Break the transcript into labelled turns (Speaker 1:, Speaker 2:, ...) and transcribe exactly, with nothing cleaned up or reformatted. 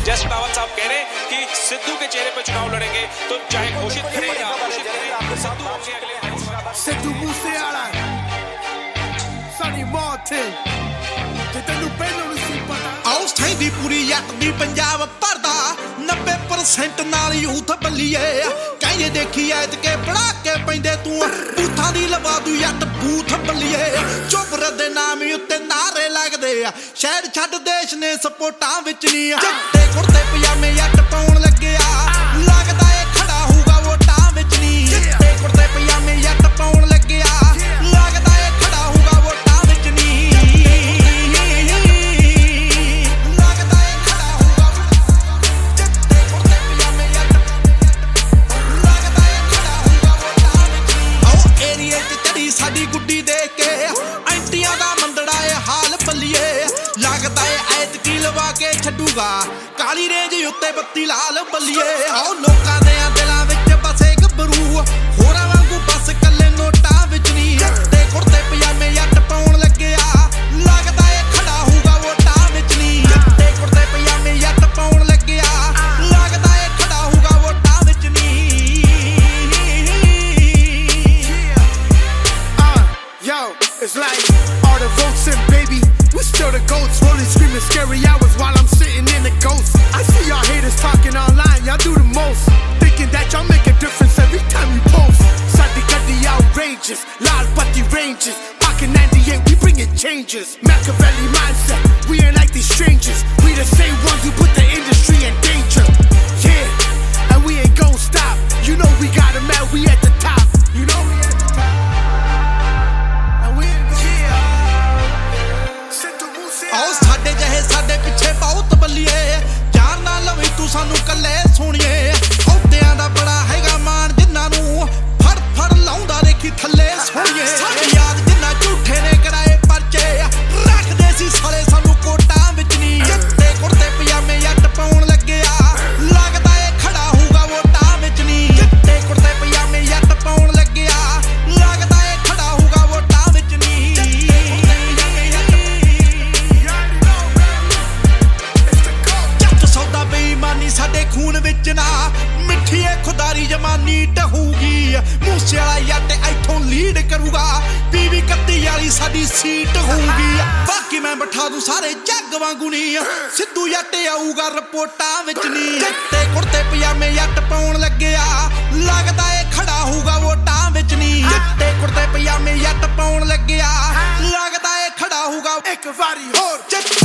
Speaker 1: Just Rawat साहब कह रहे हैं कि सिद्धू के चेहरे पे चुनाव लड़ेंगे तो चाहे घोषित करें या घोषित करें सिद्धू होंगे अगले
Speaker 2: सिद्धू मूसेवाला सनी मार्टिन ਤੇ ਤੈਨੂੰ ਪਹਿਲਾਂ ਨਹੀਂ ਸੀ ਪਤਾ ਆਉ ਸੈਂਦੀ ਪੂਰੀ ਯੱਟ ਦੀ ਪੰਜਾਬ ਭਰਦਾ ਨੱਬੇ ਪਰਸੈਂਟ ਨਾਲ ਯੂਥ ਬੱਲੀਏ ਕਹਿੰਦੇ ਦੇਖੀ ਐਤ ਕੇ ਪੜਾ ਕੇ ਪੈਂਦੇ ਤੂੰ ਬੂਥਾਂ ਦੀ ਲਵਾ ਦੂ ਯੱਟ ਬੂਥ ਬੱਲੀਏ ਚੁੱਪਰ ਦੇ ਨਾਮ ਉੱਤੇ ਨਾਰੇ ਲੱਗਦੇ ਆ ਸ਼ਹਿਰ ਛੱਡ ਦੇਸ਼ ਨੇ ਸਪੋਰਟਾਂ ਵਿੱਚ ਨਹੀਂ ਜੱਟੇ ਕੁੜਤੇ ਪਜਾਮੇ ਯੱਟ ਪਾਉਣ ਲੱਗਿਆ ਲੱਗਦਾ ਏ ਖੜਾ ਹੋਊਗਾ ਵੋਟਾਂ ਵਿੱਚ ਨਹੀਂ ਜੱਟੇ ਕੁੜਤੇ ਪਜਾਮੇ ਯੱਟ ਪਾਉਣ ਲੱਗਿਆ ਲੱਗਦਾ ਏ ਖੜਾ ਹੋਊਗਾ ਵੋਟਾਂ ਵਿੱਚ ਨਹੀਂ ਸਾਡੀ ਗੁੱਡੀ ਦੇ ਕੇ ਐਂਟੀਆਂ ਦਾ ਮੰਦੜਾ ਏ ਹਾਲ ਬੱਲੀਏ ਲੱਗਦਾ ਏ ਐਤਕੀ ਲਵਾ ਕੇ ਛੱਡੂਗਾ ਕਾਲੀ ਰੇਂਜ ਉੱਤੇ ਬੱਤੀ ਲਾਲ ਬੱਲੀਏ ਆਓ ਲੋਕਾਂ ਦੇ ਦਿਲਾਂ ਵਿੱਚ ਬਸੇ ਗੱਭਰੂ ਹੋਰਾਂ ਵਾਂਗੂ ਬਸ ਕੱਲੇ ਨੋਟਾਂ ਵਿੱਚ ਨਹੀਂ ਜੱਟੇ ਕੁੜਤੇ ਪਜਾਮੇ ਯੱਟ ਪਾਉਣ ਲੱਗਿਆ ਲੱਗਦਾ ਏ ਖੜਾ ਹੋਊਗਾ ਵੋਟਾਂ ਵਿੱਚ ਨਹੀਂ ਜੱਟੇ ਕੁੜਤੇ ਪਜਾਮੇ ਯੱਟ ਪਾਉਣ ਲੱਗਿਆ ਲੱਗਦਾ ਏ ਖੜਾ ਹੋਊਗਾ ਵੋਟਾਂ ਵਿੱਚ ਨਹੀਂ Yo, it's like all the votes in, baby. We still the goats, rolling, screaming scary hours while I'm sitting in the ghost. I see y'all haters talking online, y'all do the most, thinking that y'all make a difference every time you post. Sadi Gadi outrageous, Lal Patti ranges, Pocket ninety-eight, we bringing changes. Machiavelli mindset, we ain't like these strangers. We the same ones who put the industry in danger. Yeah, and we ain't gon' stop. You know we got 'em out, we at the top. You know we at the top. ਆਓ ਸਾਡੇ ਜਿਹੇ ਸਾਡੇ ਪਿੱਛੇ ਬਹੁਤ ਬੱਲੀਏ ਜਾਨ ਨਾ ਲਵੀ ਤੂੰ ਸਾਨੂੰ ਕੱਲੇ ਸੋਣੀਏ ਅਹੁਦਿਆਂ ਦਾ ਬੜਾ ਹੈਗਾ ਮਾਣ ਜਿਨ੍ਹਾਂ ਨੂੰ ਫੜ ਫੜ ਲਾਉਂਦਾ ਦੇਖੀ ਥੱਲੇ ਸੋਣੀਏ ਸਾਡੇ ਯਾਦ ਜਿੰਨਾ ਝੂਠੇ ਨੇ ਕਰਾਏ ਪਰਚੇ ਰੱਖਦੇ ਸੀ ਸਾਲੇ ਸਾਨੂੰ ਕੋਟਾਂ ਵਿੱਚ ਨਹੀਂ ਜੱਟੇ ਕੁੜਤੇ ਪਜਾਮੇ ਯੱਟ ਪਾਉਣ ਲੱਗਿਆ ਲੱਗਦਾ ਏ ਖੜਾ ਹੋਊਗਾ ਵੋਟਾਂ ਵਿੱਚ ਨਹੀਂ ਜੱਟੇ ਕੁੜਤੇ ਪਜਾਮੇ ਯੱਟ ਪਾਉਣ ਲੱਗਿਆ ਲੱਗਦਾ ਏ ਖੜਾ ਹੋਊਗਾ ਵੋਟਾਂ ਵਿੱਚ ਨਹੀਂ ਸਾਡੇ ਖੂਨ ਵਿੱਚ ਨਾ ਮਿੱਠੀ ਏ ਖੁਦਾਰੀ ਜਮਾਨੀ ਟਹੂਗੀ ਮੂਸੇ ਵਾਲਾ ਯੱਟ ਇੱਥੋਂ ਲੀਡ ਕਰੂਗਾ ਪੀਵੀ ਇਕੱਤੀ ਵਾਲੀ ਸਾਡੀ ਸੀਟ ਹੋਊਗੀ ਬਾਕੀ ਮੈਂ ਬਿਠਾ ਦੂੰ ਸਾਰੇ ਜੱਗ ਵਾਂਗੂ ਨਹੀਂ ਸਿੱਧੂ ਯੱਟ ਆਊਗਾ ਰਿਪੋਰਟਾਂ ਵਿੱਚ ਨਹੀਂ ਜੱਟੇ ਕੁੜਤੇ ਪਜਾਮੇ ਯੱਟ ਪਾਉਣ ਲੱਗਿਆ ਲੱਗਦਾ ਏ ਖੜਾ ਹੋਊਗਾ ਵੋਟਾਂ ਵਿੱਚ ਨਹੀਂ ਜੱਟੇ ਕੁੜਤੇ ਪਜਾਮੇ ਯੱਟ ਪਾਉਣ ਲੱਗਿਆ ਲੱਗਦਾ ਏ ਖੜਾ ਹੋਊਗਾ ਇੱਕ ਵਾਰੀ ਹੋਰ